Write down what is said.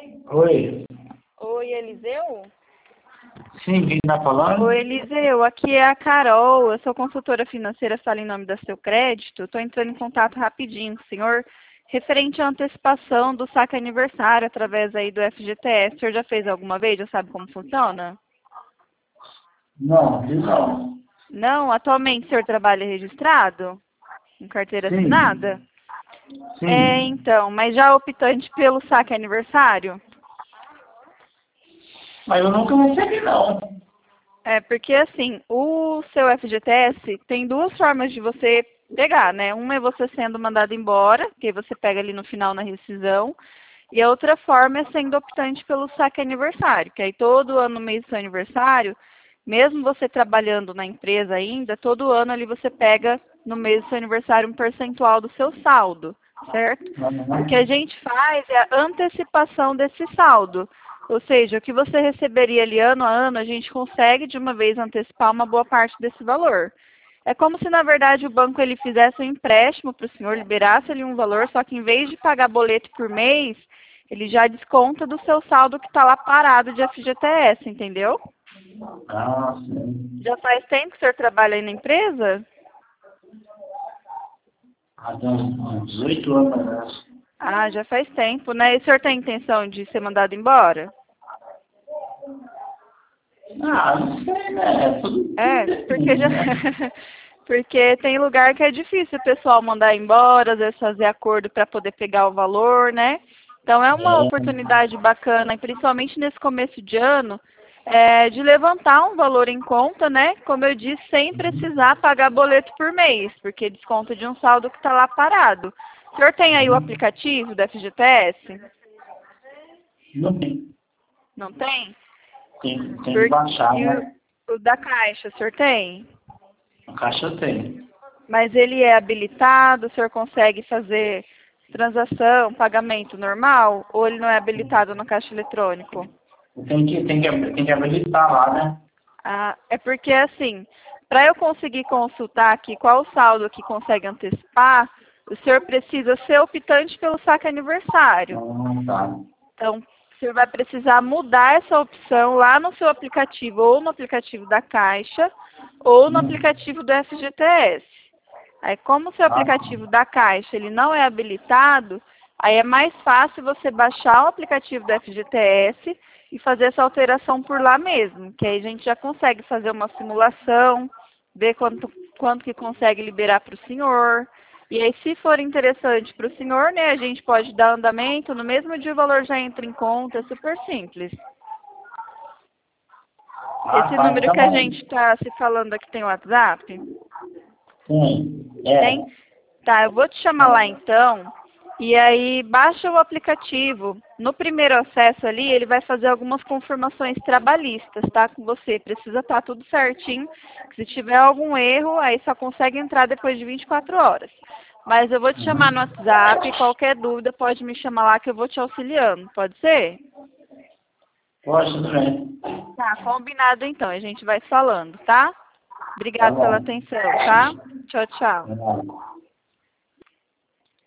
Oi. Oi, Eliseu? Sim, quem tá falando? Oi, Eliseu, aqui é a Carol, eu sou consultora financeira, falo em nome da Seu Crédito. Estou entrando em contato rapidinho com o senhor, referente à antecipação do saque aniversário através aí do FGTS. O senhor já fez alguma vez? Já sabe como funciona? Não, não. Não? Atualmente o senhor trabalha registrado? Com carteira Sim, assinada? sim. Então, mas já optante pelo saque aniversário? Mas eu nunca recebi, não. É, porque assim, o seu FGTS tem duas formas de você pegar, né? Uma é você sendo mandado embora, que você pega ali no final na rescisão, e a outra forma é sendo optante pelo saque aniversário, que aí todo ano no mês do seu aniversário, mesmo você trabalhando na empresa ainda, todo ano ali você pega no mês do seu aniversário um percentual do seu saldo, certo? O que a Uhum. gente faz é a antecipação desse saldo. Ou seja, o que você receberia ali ano a ano, a gente consegue de uma vez antecipar uma boa parte desse valor. É como se, na verdade, o banco ele fizesse um empréstimo para o senhor, liberasse ali um valor, só que em vez de pagar boleto por mês, ele já desconta do seu saldo que está lá parado de FGTS, entendeu? Ah, sim. Já faz tempo que o senhor trabalha aí na empresa? Há uns 18 anos atrás. Ah, já faz tempo, né? E o senhor tem intenção de ser mandado embora? Ah, não sei, né? Tudo É, porque depende, já. né? Porque tem lugar que é difícil o pessoal mandar embora, às vezes fazer acordo para poder pegar o valor, né? Então é uma É. oportunidade bacana, e principalmente nesse começo de ano, de levantar um valor em conta, né? Como eu disse, sem precisar pagar boleto por mês, porque desconta de um saldo que está lá parado. O senhor tem aí o Uhum. aplicativo da FGTS? Não tem. Não tem? Tem que Por... baixar, E né? o da Caixa, o senhor tem? A caixa tem. Mas ele é habilitado, o senhor consegue fazer transação, pagamento normal, ou ele não é habilitado no caixa eletrônico? Tem que habilitar lá, né? Ah, é porque assim, para eu conseguir consultar aqui qual o saldo que consegue antecipar, o senhor precisa ser optante pelo saque aniversário. Então, tá. Então, o senhor vai precisar mudar essa opção lá no seu aplicativo, ou no aplicativo da Caixa, ou no Hum. aplicativo do FGTS. Aí, como o seu Ah, aplicativo da Caixa ele não é habilitado, aí é mais fácil você baixar o aplicativo do FGTS e fazer essa alteração por lá mesmo, que aí a gente já consegue fazer uma simulação, ver quanto que consegue liberar para o senhor. E aí, se for interessante para o senhor, né, a gente pode dar andamento, no mesmo dia o valor já entra em conta, é super simples. Esse tá. número que a gente Então, está se falando aqui tem WhatsApp? sim. Tem? É. Tá, eu vou te chamar lá então. E aí, baixa o aplicativo. No primeiro acesso ali, ele vai fazer algumas confirmações trabalhistas, tá? Com você. Precisa estar tudo certinho. Se tiver algum erro, aí só consegue entrar depois de 24 horas. Mas eu vou te chamar no Uhum. WhatsApp. Qualquer dúvida, pode me chamar lá que eu vou te auxiliando. Pode ser? Pode, tudo bem. Tá, combinado então. A gente vai falando, tá? Tá Obrigada pela bom. atenção, tá? Tchau, tchau. Tá bom.